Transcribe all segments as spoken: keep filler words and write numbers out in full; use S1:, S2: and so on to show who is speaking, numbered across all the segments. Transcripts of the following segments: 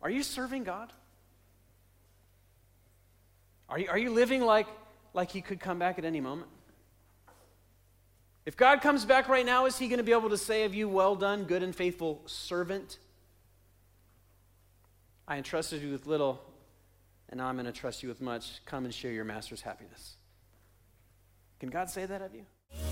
S1: Are you serving God? Are you, are you living like, like he could come back at any moment? If God comes back right now, is he going to be able to say of you, well done, good and faithful servant? I entrusted you with little, and now I'm going to trust you with much. Come and share your master's happiness. Can God say that of you?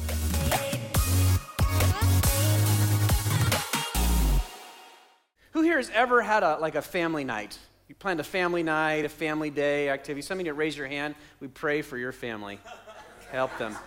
S1: Who here has ever had a like a family night? You planned a family night, a family day activity. Some of you raise your hand. We pray for your family. Help them.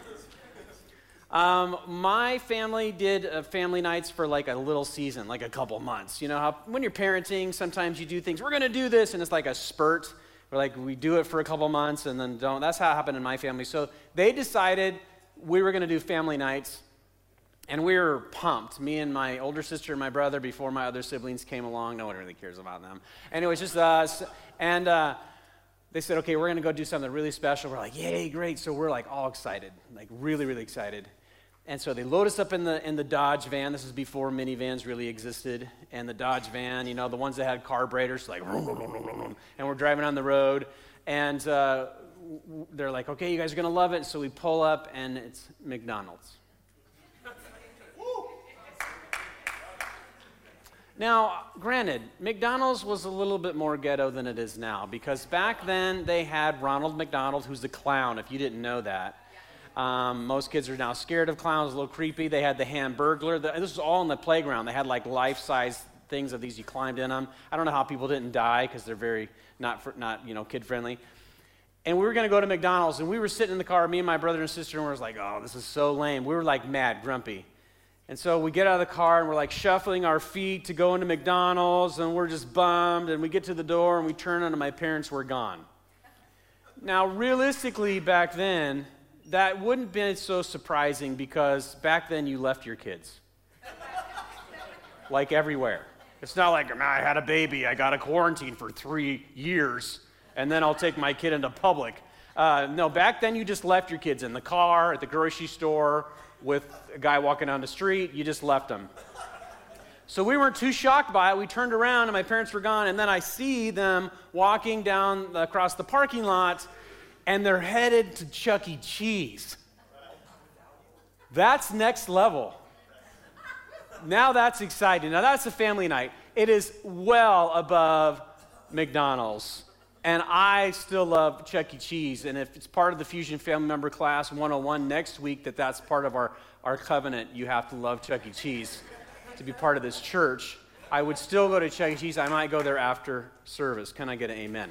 S1: Um, my family did uh, family nights for like a little season, like a couple months. You know how when you're parenting, sometimes you do things, we're going to do this, and it's like a spurt. We're like, we do it for a couple months and then don't. That's how it happened in my family. So they decided we were going to do family nights, and we were pumped. Me and my older sister and my brother, before my other siblings came along. No one really cares about them. Anyway, it's just us. And uh, they said, okay, we're going to go do something really special. We're like, yay, great. So we're like all excited, like really, really excited. And so they load us up in the in the Dodge van. This is before minivans really existed. And the Dodge van, you know, the ones that had carburetors, like, vroom, vroom, vroom, vroom, and we're driving on the road. And uh, they're like, okay, you guys are going to love it. So we pull up, and it's McDonald's. Now, granted, McDonald's was a little bit more ghetto than it is now, because back then they had Ronald McDonald, who's the clown, if you didn't know that. Um, most kids are now scared of clowns, a little creepy. They had the Hamburglar. The, this was all in the playground. They had like life-size things of these. You climbed in them. I don't know how people didn't die, because they're very not for, not you know kid-friendly. And we were going to go to McDonald's, and we were sitting in the car, me and my brother and sister, and we were like, oh, this is so lame. We were like mad, grumpy. And so we get out of the car, and we're like shuffling our feet to go into McDonald's, and we're just bummed. And we get to the door, and we turn on, and my parents were gone. Now, realistically, back then, that wouldn't be so surprising, because back then you left your kids. Like everywhere. It's not like, I had a baby, I got to quarantine for three years, and then I'll take my kid into public. Uh, no, back then you just left your kids in the car, at the grocery store, with a guy walking down the street. You just left them. So we weren't too shocked by it. We turned around, and my parents were gone, and then I see them walking down across the parking lot, and they're headed to Chuck E. Cheese. That's next level. Now that's exciting. Now that's a family night. It is well above McDonald's. And I still love Chuck E. Cheese. And if it's part of the Fusion Family Member Class one oh one next week, that that's part of our, our covenant, you have to love Chuck E. Cheese to be part of this church. I would still go to Chuck E. Cheese. I might go there after service. Can I get an amen?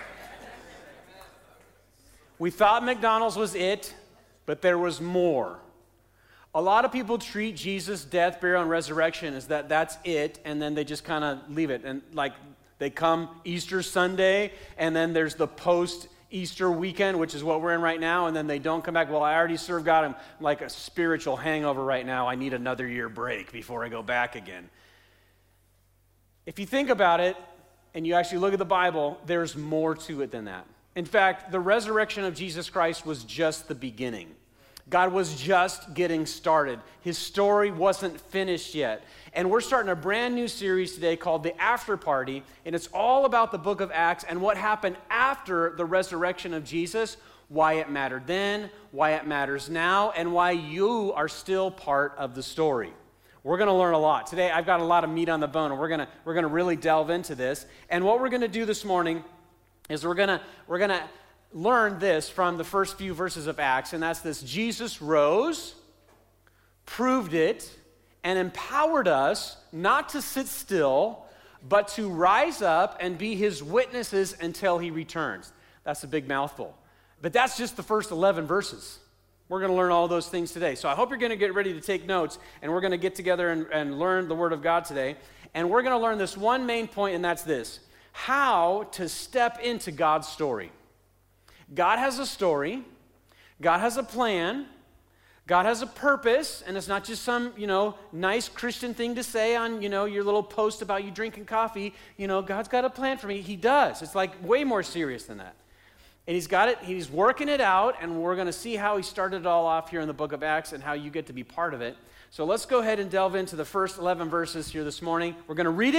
S1: We thought McDonald's was it, but there was more. A lot of people treat Jesus' death, burial, and resurrection as that that's it, and then they just kind of leave it. And like they come Easter Sunday, and then there's the post-Easter weekend, which is what we're in right now, and then they don't come back. Well, I already served God. I'm like a spiritual hangover right now. I need another year break before I go back again. If you think about it, and you actually look at the Bible, there's more to it than that. In fact, the resurrection of Jesus Christ was just the beginning. God was just getting started. His story wasn't finished yet. And we're starting a brand new series today called The After Party, and it's all about the book of Acts and what happened after the resurrection of Jesus, why it mattered then, why it matters now, and why you are still part of the story. We're going to learn a lot. Today, I've got a lot of meat on the bone, and we're going to we're going to really delve into this. And what we're going to do this morning is we're gonna we're gonna learn this from the first few verses of Acts, and that's this: Jesus rose, proved it, and empowered us not to sit still, but to rise up and be his witnesses until he returns. That's a big mouthful. But that's just the first eleven verses. We're going to learn all those things today. So I hope you're going to get ready to take notes, and we're going to get together and, and learn the Word of God today. And we're going to learn this one main point, and that's this: how to step into God's story. God has a story. God has a plan. God has a purpose, and it's not just some, you know, nice Christian thing to say on, you know, your little post about you drinking coffee. You know, God's got a plan for me. He does. It's like way more serious than that. And he's got it, he's working it out, and we're going to see how he started it all off here in the book of Acts and how you get to be part of it. So let's go ahead and delve into the first eleven verses here this morning. We're going to read it,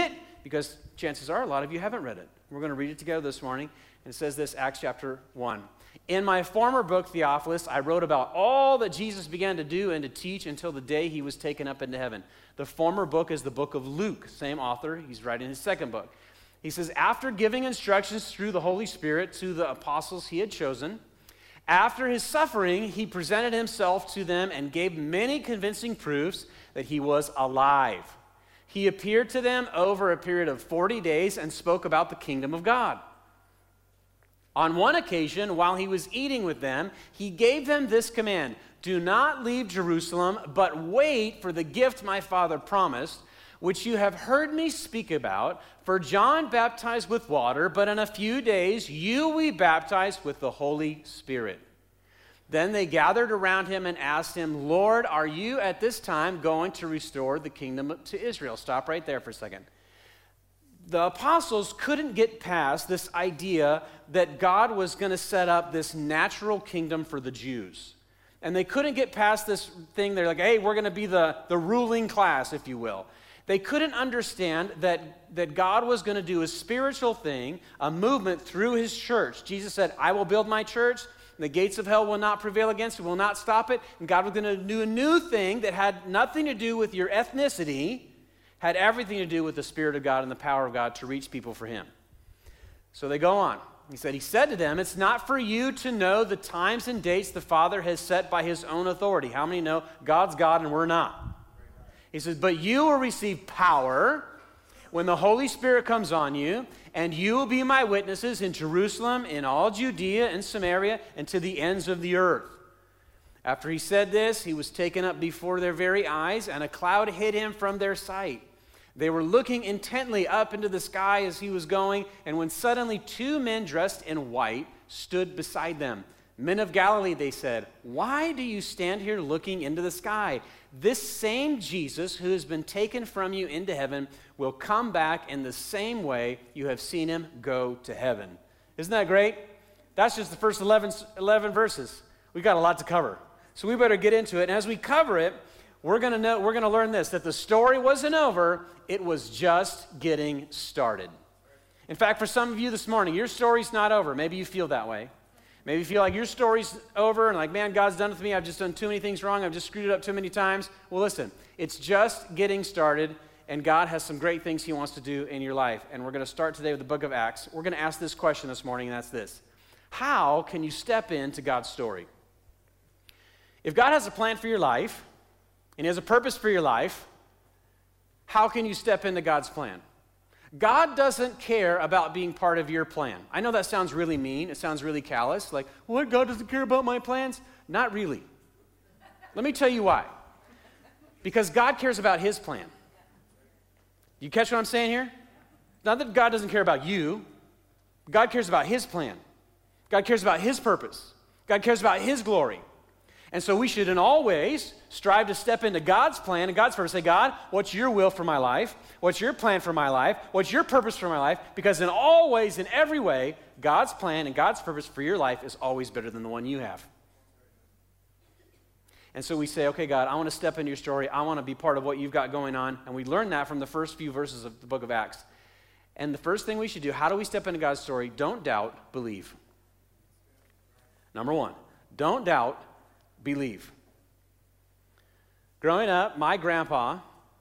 S1: because chances are a lot of you haven't read it. We're going to read it together this morning. And it says this, Acts chapter one. In my former book, Theophilus, I wrote about all that Jesus began to do and to teach until the day he was taken up into heaven. The former book is the book of Luke, same author. He's writing his second book. He says, after giving instructions through the Holy Spirit to the apostles he had chosen, after his suffering, he presented himself to them and gave many convincing proofs that he was alive. He appeared to them over a period of forty days and spoke about the kingdom of God. On one occasion, while he was eating with them, he gave them this command: do not leave Jerusalem, but wait for the gift my Father promised, which you have heard me speak about. For John baptized with water, but in a few days you will be baptized with the Holy Spirit. Then they gathered around him and asked him, Lord, are you at this time going to restore the kingdom to Israel? Stop right there for a second. The apostles couldn't get past this idea that God was going to set up this natural kingdom for the Jews. And they couldn't get past this thing. They're like, hey, we're going to be the, the ruling class, if you will. They couldn't understand that, that God was going to do a spiritual thing, a movement through his church. Jesus said, I will build my church. The gates of hell will not prevail against it, will not stop it. And God was going to do a new thing that had nothing to do with your ethnicity, had everything to do with the Spirit of God and the power of God to reach people for him. So they go on. He said, he said to them, it's not for you to know the times and dates the Father has set by his own authority. How many know God's God and we're not? He says, but you will receive power when the Holy Spirit comes on you, and you will be my witnesses in Jerusalem, in all Judea and Samaria, and to the ends of the earth. After he said this, he was taken up before their very eyes, and a cloud hid him from their sight. They were looking intently up into the sky as he was going, and when suddenly two men dressed in white stood beside them. Men of Galilee, they said, why do you stand here looking into the sky? This same Jesus who has been taken from you into heaven will come back in the same way you have seen him go to heaven. Isn't that great? That's just the first eleven, eleven verses. We've got a lot to cover. So we better get into it. And as we cover it, we're going to know, we're going to learn this, that the story wasn't over, it was just getting started. In fact, for some of you this morning, your story's not over. Maybe you feel that way. Maybe you feel like your story's over and like, man, God's done with me. I've just done too many things wrong. I've just screwed it up too many times. Well, listen, it's just getting started, and God has some great things he wants to do in your life. And we're going to start today with the book of Acts. We're going to ask this question this morning, and that's this. How can you step into God's story? If God has a plan for your life, and he has a purpose for your life, how can you step into God's plan? God doesn't care about being part of your plan. I know that sounds really mean. It sounds really callous. Like, what, God doesn't care about my plans? Not really. Let me tell you why. Because God cares about his plan. You catch what I'm saying here? Not that God doesn't care about you. God cares about his plan. God cares about his purpose. God cares about his glory. And so we should in all ways strive to step into God's plan and God's purpose. Say, God, what's your will for my life? What's your plan for my life? What's your purpose for my life? Because in all ways, in every way, God's plan and God's purpose for your life is always better than the one you have. And so we say, okay, God, I want to step into your story. I want to be part of what you've got going on. And we learn that from the first few verses of the book of Acts. And the first thing we should do, how do we step into God's story? Don't doubt, believe. Number one, don't doubt, believe. Growing up, my grandpa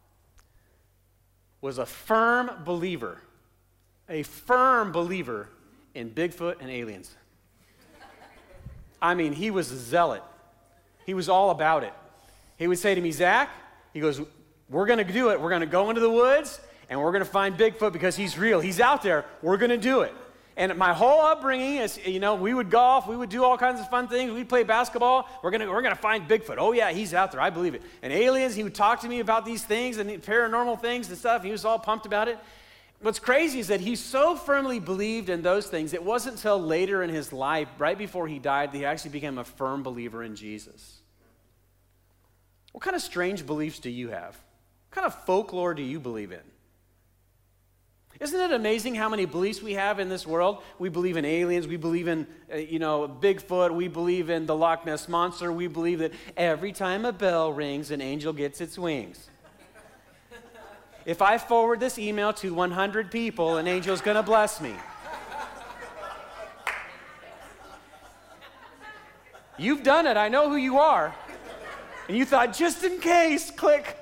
S1: was a firm believer, a firm believer in Bigfoot and aliens. I mean, he was a zealot. He was all about it. He would say to me, Zach, he goes, we're going to do it. We're going to go into the woods, and we're going to find Bigfoot because he's real. He's out there. We're going to do it. And my whole upbringing is, you know, we would golf, we would do all kinds of fun things. We'd play basketball. We're gonna we're gonna find Bigfoot. Oh yeah, he's out there. I believe it. And aliens, he would talk to me about these things and paranormal things and stuff. He was all pumped about it. What's crazy is that he so firmly believed in those things. It wasn't until later in his life, right before he died, that he actually became a firm believer in Jesus. What kind of strange beliefs do you have? What kind of folklore do you believe in? Isn't it amazing how many beliefs we have in this world? We believe in aliens. We believe in, uh, you know, Bigfoot. We believe in the Loch Ness Monster. We believe that every time a bell rings, an angel gets its wings. if I forward this email to one hundred people, an angel's going to bless me. You've done it. I know who you are. And you thought, just in case, click.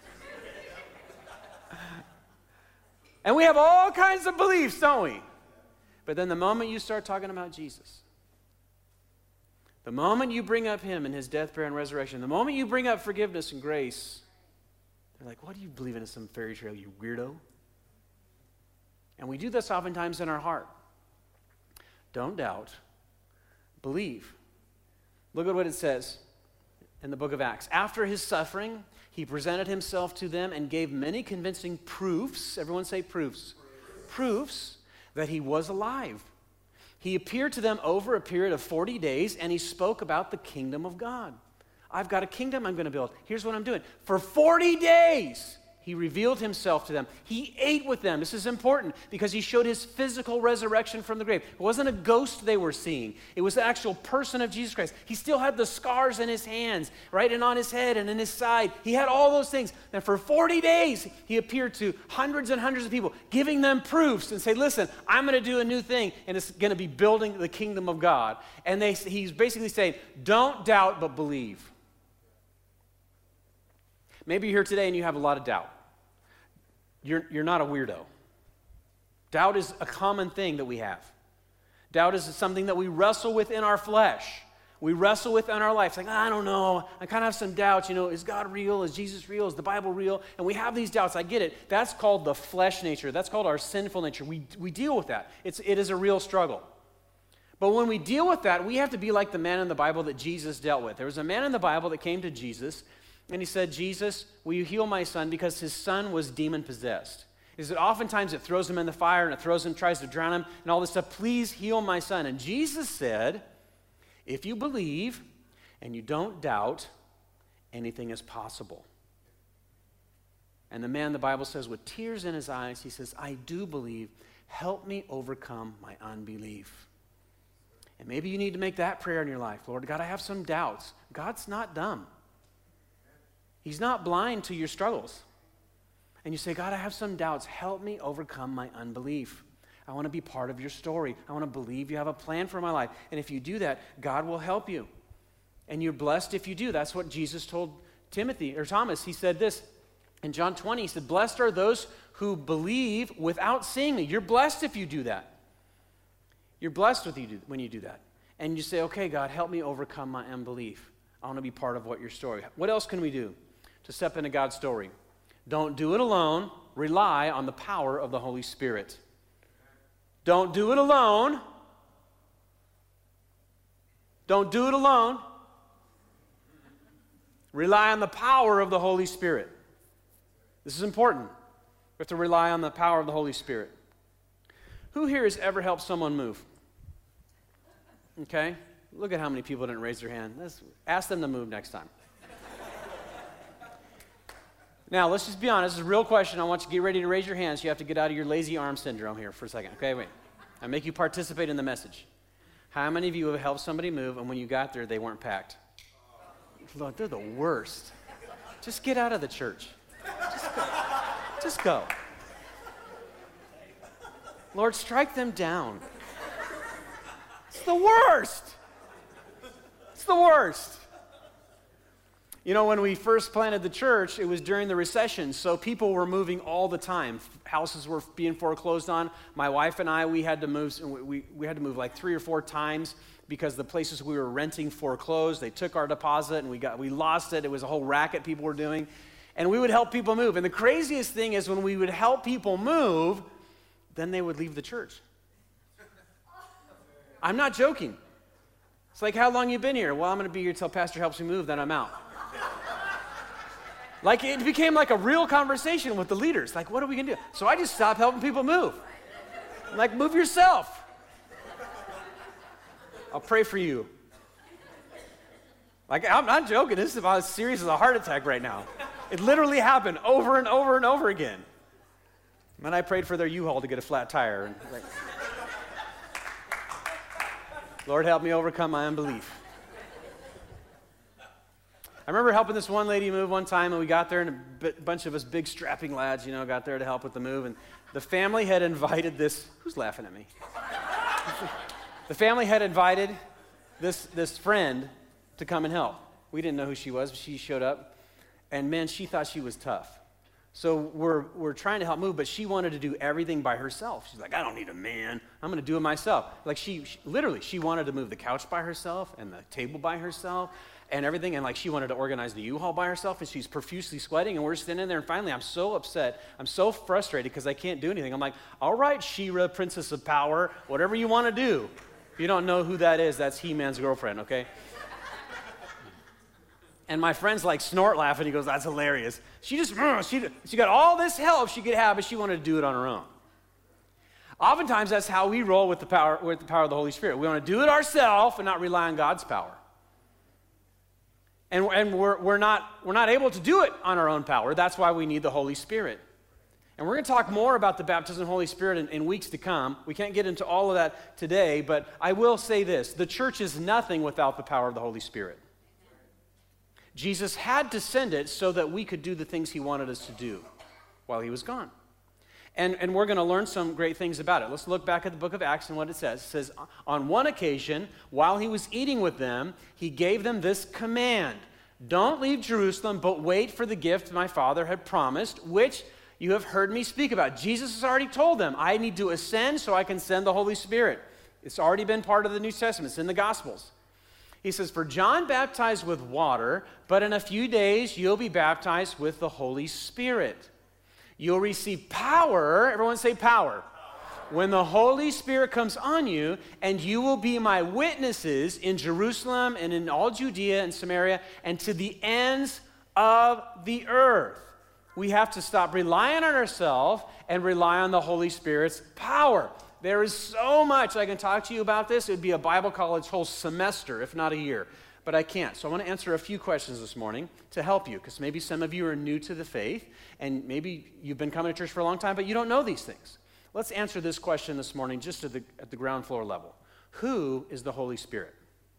S1: And we have all kinds of beliefs, don't we? But then the moment you start talking about Jesus, the moment you bring up him and his death, burial, and resurrection, the moment you bring up forgiveness and grace, they're like, what do you believe in, some fairy tale, you weirdo? And we do this oftentimes in our heart. Don't doubt, believe. Look at what it says in the book of Acts. After his suffering, he presented himself to them and gave many convincing proofs. Everyone say proofs. Proofs that he was alive. He appeared to them over a period of forty days, and he spoke about the kingdom of God. I've got a kingdom I'm going to build. Here's what I'm doing. For forty days, he revealed himself to them. He ate with them. This is important because he showed his physical resurrection from the grave. It wasn't a ghost they were seeing. It was the actual person of Jesus Christ. He still had the scars in his hands, right, and on his head and in his side. He had all those things. And for forty days, he appeared to hundreds and hundreds of people, giving them proofs and say, listen, I'm going to do a new thing, and it's going to be building the kingdom of God. And they, he's basically saying, don't doubt, but believe. Maybe you're here today and you have a lot of doubt. You're, you're not a weirdo. Doubt is a common thing that we have. Doubt is something that we wrestle with in our flesh. We wrestle with in our life. It's like, I don't know. I kind of have some doubts. You know, is God real? Is Jesus real? Is the Bible real? And we have these doubts. I get it. That's called the flesh nature. That's called our sinful nature. We, we deal with that. It's, it is a real struggle. But when we deal with that, we have to be like the man in the Bible that Jesus dealt with. There was a man in the Bible that came to Jesus, and he said, Jesus, will you heal my son? Because his son was demon-possessed. He said, oftentimes it throws him in the fire and it throws him, tries to drown him, and all this stuff. Please heal my son. And Jesus said, if you believe and you don't doubt, anything is possible. And the man, the Bible says, with tears in his eyes, he says, I do believe. Help me overcome my unbelief. And maybe you need to make that prayer in your life. Lord God, I have some doubts. God's not dumb. He's not blind to your struggles. And you say, God, I have some doubts. Help me overcome my unbelief. I want to be part of your story. I want to believe you have a plan for my life. And if you do that, God will help you. And you're blessed if you do. That's what Jesus told Timothy or Thomas. He said this in John twenty. He said, blessed are those who believe without seeing me. You're blessed if you do that. You're blessed with you do, when you do that. And you say, okay, God, help me overcome my unbelief. I want to be part of what your story. What else can we do to step into God's story? Don't do it alone. Rely on the power of the Holy Spirit. Don't do it alone. Don't do it alone. Rely on the power of the Holy Spirit. This is important. We have to rely on the power of the Holy Spirit. Who here has ever helped someone move? Okay? Look at how many people didn't raise their hand. Let's ask them to move next time. Now, let's just be honest. This is a real question. I want you to get ready to raise your hands. You have to get out of your lazy arm syndrome here for a second. Okay, wait. I make you participate in the message. How many of you have helped somebody move, and when you got there, they weren't packed? Lord, they're the worst. Just get out of the church. Just go. Just go. Lord, strike them down. It's the worst. It's the worst. You know, when we first planted the church, it was during the recession, so people were moving all the time. Houses were being foreclosed on. My wife and I, we had to move. We, we had to move like three or four times because the places we were renting foreclosed. They took our deposit, and we got we lost it. It was a whole racket people were doing, and we would help people move. And the craziest thing is when we would help people move, then they would leave the church. I'm not joking. It's like, how long you been here? Well, I'm going to be here till Pastor helps me move, then I'm out. Like, it became like a real conversation with the leaders. Like, what are we going to do? So I just stopped helping people move. I'm like, move yourself. I'll pray for you. Like, I'm not joking. This is about as serious as a heart attack right now. It literally happened over and over and over again. And then I prayed for their U-Haul to get a flat tire. And like, Lord, help me overcome my unbelief. I remember helping this one lady move one time, and we got there, and a b- bunch of us big strapping lads, you know, got there to help with the move, and the family had invited this, who's laughing at me? The family had invited this, this friend to come and help. We didn't know who she was, but she showed up, and man, she thought she was tough. So we're we're trying to help move, but she wanted to do everything by herself. She's like, I don't need a man. I'm going to do it myself. Like she, she, literally, she wanted to move the couch by herself and the table by herself and everything. And like she wanted to organize the U-Haul by herself, and she's profusely sweating. And we're standing there, and finally, I'm so upset. I'm so frustrated because I can't do anything. I'm like, all right, She-Ra, Princess of Power, whatever you want to do. If you don't know who that is, that's He-Man's girlfriend, okay? And my friend's like snort laughing. He goes, that's hilarious. She just, she, she got all this help she could have, but she wanted to do it on her own. Oftentimes, that's how we roll with the power, with the power of the Holy Spirit. We want to do it ourselves and not rely on God's power. And, and we're, we're, not, we're not able to do it on our own power. That's why we need the Holy Spirit. And we're going to talk more about the baptism of the Holy Spirit in, in weeks to come. We can't get into all of that today, but I will say this. The church is nothing without the power of the Holy Spirit. Jesus had to send it so that we could do the things he wanted us to do while he was gone. And, and we're going to learn some great things about it. Let's look back at the book of Acts and what it says. It says, on one occasion, while he was eating with them, he gave them this command. Don't leave Jerusalem, but wait for the gift my Father had promised, which you have heard me speak about. Jesus has already told them, I need to ascend so I can send the Holy Spirit. It's already been part of the New Testament. It's in the Gospels. He says, for John baptized with water, but in a few days you'll be baptized with the Holy Spirit. You'll receive power. Everyone say power. When the Holy Spirit comes on you, and you will be my witnesses in Jerusalem and in all Judea and Samaria and to the ends of the earth. We have to stop relying on ourselves and rely on the Holy Spirit's power. There is so much I can talk to you about this. It would be a Bible college whole semester, if not a year. But I can't. So I want to answer a few questions this morning to help you, because maybe some of you are new to the faith, and maybe you've been coming to church for a long time, but you don't know these things. Let's answer this question this morning just at the, at the ground floor level. Who is the Holy Spirit?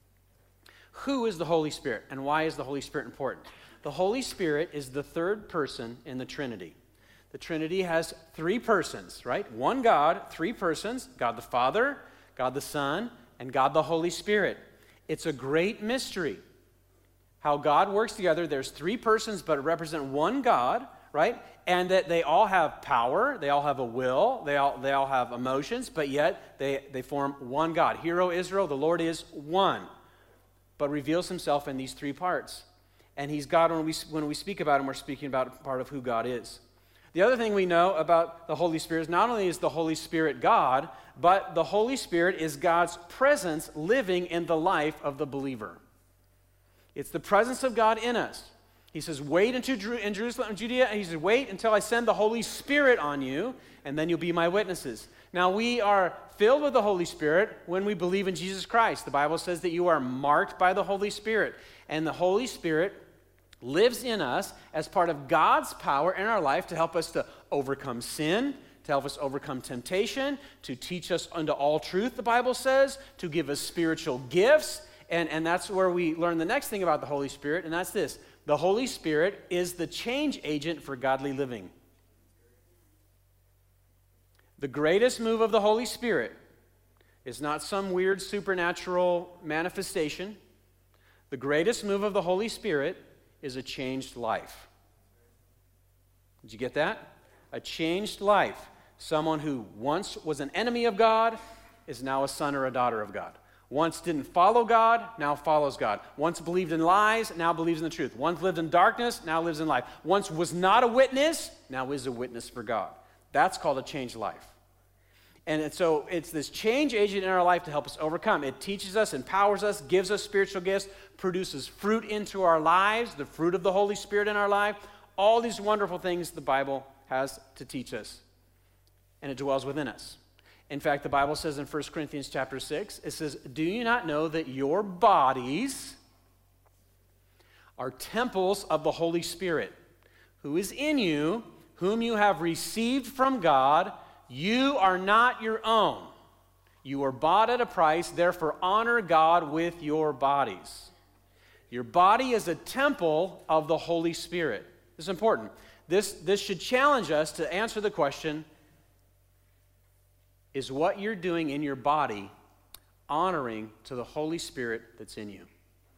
S1: Who is the Holy Spirit, and why is the Holy Spirit important? The Holy Spirit is the third person in the Trinity. The Trinity has three persons, right? One God, three persons, God the Father, God the Son, and God the Holy Spirit. It's a great mystery how God works together. There's three persons, but represent one God, right? And that they all have power, they all have a will, they all, they all have emotions, but yet they, they form one God. Hear, O Israel, the Lord is one, but reveals himself in these three parts. And he's God. When we, when we speak about him, we're speaking about part of who God is. The other thing we know about the Holy Spirit is not only is the Holy Spirit God, but the Holy Spirit is God's presence living in the life of the believer. It's the presence of God in us. He says, wait into Jer- in Jerusalem and Judea. And he says, wait until I send the Holy Spirit on you, and then you'll be my witnesses. Now, we are filled with the Holy Spirit when we believe in Jesus Christ. The Bible says that you are marked by the Holy Spirit, and the Holy Spirit lives in us as part of God's power in our life to help us to overcome sin, to help us overcome temptation, to teach us unto all truth, the Bible says, to give us spiritual gifts. And, and that's where we learn the next thing about the Holy Spirit, and that's this. The Holy Spirit is the change agent for godly living. The greatest move of the Holy Spirit is not some weird supernatural manifestation. The greatest move of the Holy Spirit is a changed life. Did you get that? A changed life. Someone who once was an enemy of God is now a son or a daughter of God. Once didn't follow God, now follows God. Once believed in lies, now believes in the truth. Once lived in darkness, now lives in light. Once was not a witness, now is a witness for God. That's called a changed life. And so it's this change agent in our life to help us overcome. It teaches us, empowers us, gives us spiritual gifts, produces fruit into our lives, the fruit of the Holy Spirit in our life. All these wonderful things the Bible has to teach us. And it dwells within us. In fact, the Bible says in First Corinthians chapter six, it says, do you not know that your bodies are temples of the Holy Spirit, who is in you, whom you have received from God? You are not your own. You are bought at a price, therefore honor God with your bodies. Your body is a temple of the Holy Spirit. This is important. This, this should challenge us to answer the question, is what you're doing in your body honoring to the Holy Spirit that's in you?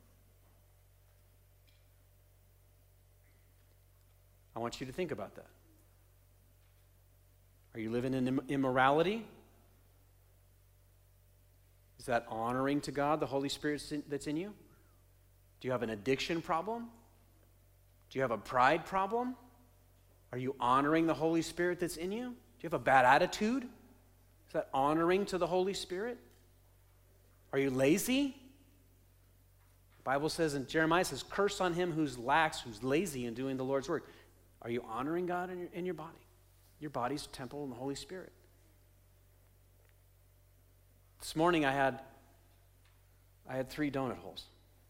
S1: I want you to think about that. Are you living in immorality? Is that honoring to God, the Holy Spirit that's in you? Do you have an addiction problem? Do you have a pride problem? Are you honoring the Holy Spirit that's in you? Do you have a bad attitude? Is that honoring to the Holy Spirit? Are you lazy? The Bible says, and Jeremiah says, curse on him who's lax, who's lazy in doing the Lord's work. Are you honoring God in your, in your body? Your body's a temple of the Holy Spirit. This morning I had I had three donut holes.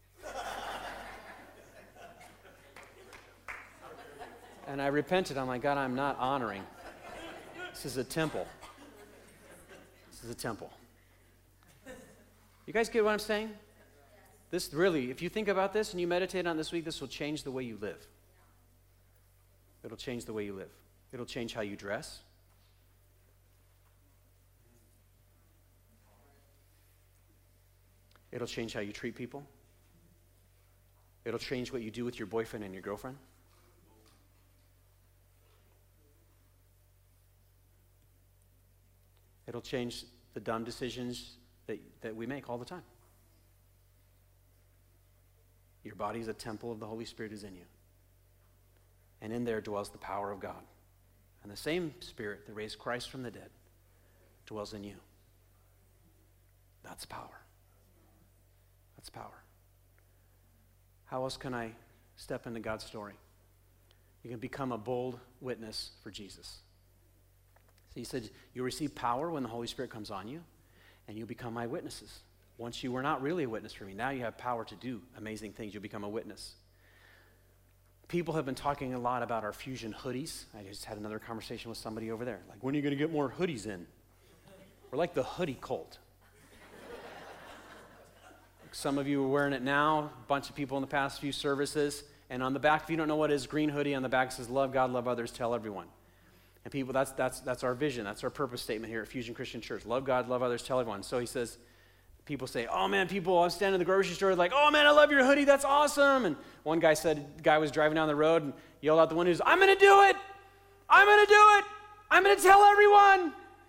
S1: And I repented. I'm like, God, I'm not honoring. This is a temple. This is a temple. You guys get what I'm saying? This really, if you think about this and you meditate on it this week, this will change the way you live. It'll change the way you live. It'll change how you dress. It'll change how you treat people. It'll change what you do with your boyfriend and your girlfriend. It'll change the dumb decisions that, that we make all the time. Your body is a temple of the Holy Spirit is in you. And in there dwells the power of God. And the same Spirit that raised Christ from the dead dwells in you. That's power. That's power. How else can I step into God's story? You can become a bold witness for Jesus. So he said, you'll receive power when the Holy Spirit comes on you, and you'll become my witnesses. Once you were not really a witness for me, now you have power to do amazing things. You'll become a witness. People have been talking a lot about our Fusion hoodies. I just had another conversation with somebody over there. Like, when are you going to get more hoodies in? We're like the hoodie cult. Some of you are wearing it now, a bunch of people in the past few services. And on the back, if you don't know what it is, green hoodie on the back says, love God, love others, tell everyone. And people, that's, that's, that's our vision. That's our purpose statement here at Fusion Christian Church. Love God, love others, tell everyone. So he says, people say, oh man, people, I'm standing in the grocery store like, oh man, I love your hoodie, that's awesome. And one guy said, the guy was driving down the road and yelled out the windows, I'm going to do it. I'm going to do it. I'm going to tell everyone.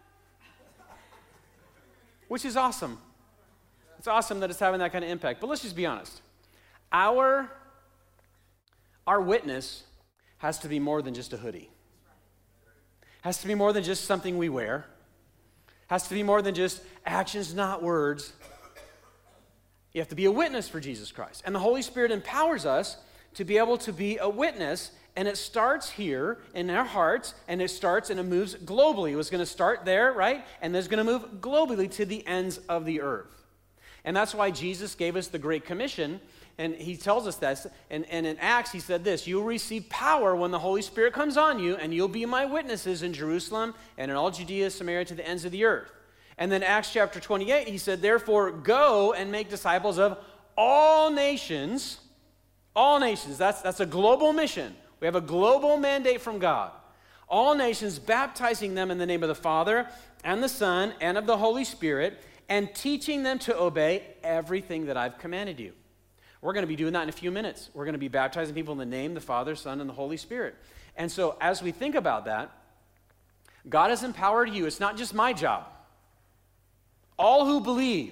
S1: Which is awesome. It's awesome that it's having that kind of impact. But let's just be honest. Our, our witness has to be more than just a hoodie. Has to be more than just something we wear. Has to be more than just actions, not words. You have to be a witness for Jesus Christ. And the Holy Spirit empowers us to be able to be a witness, and it starts here in our hearts, and it starts and it moves globally. It was going to start there, right? And then it's going to move globally to the ends of the earth. And that's why Jesus gave us the Great Commission, and he tells us that. And, and in Acts, he said this, you'll receive power when the Holy Spirit comes on you, and you'll be my witnesses in Jerusalem and in all Judea, Samaria, to the ends of the earth. And then Acts chapter twenty-eight, he said, therefore, go and make disciples of all nations. All nations. That's, that's a global mission. We have a global mandate from God. All nations, baptizing them in the name of the Father and the Son and of the Holy Spirit, and teaching them to obey everything that I've commanded you. We're going to be doing that in a few minutes. We're going to be baptizing people in the name, the Father, Son, and the Holy Spirit. And so as we think about that, God has empowered you. It's not just my job. All who believe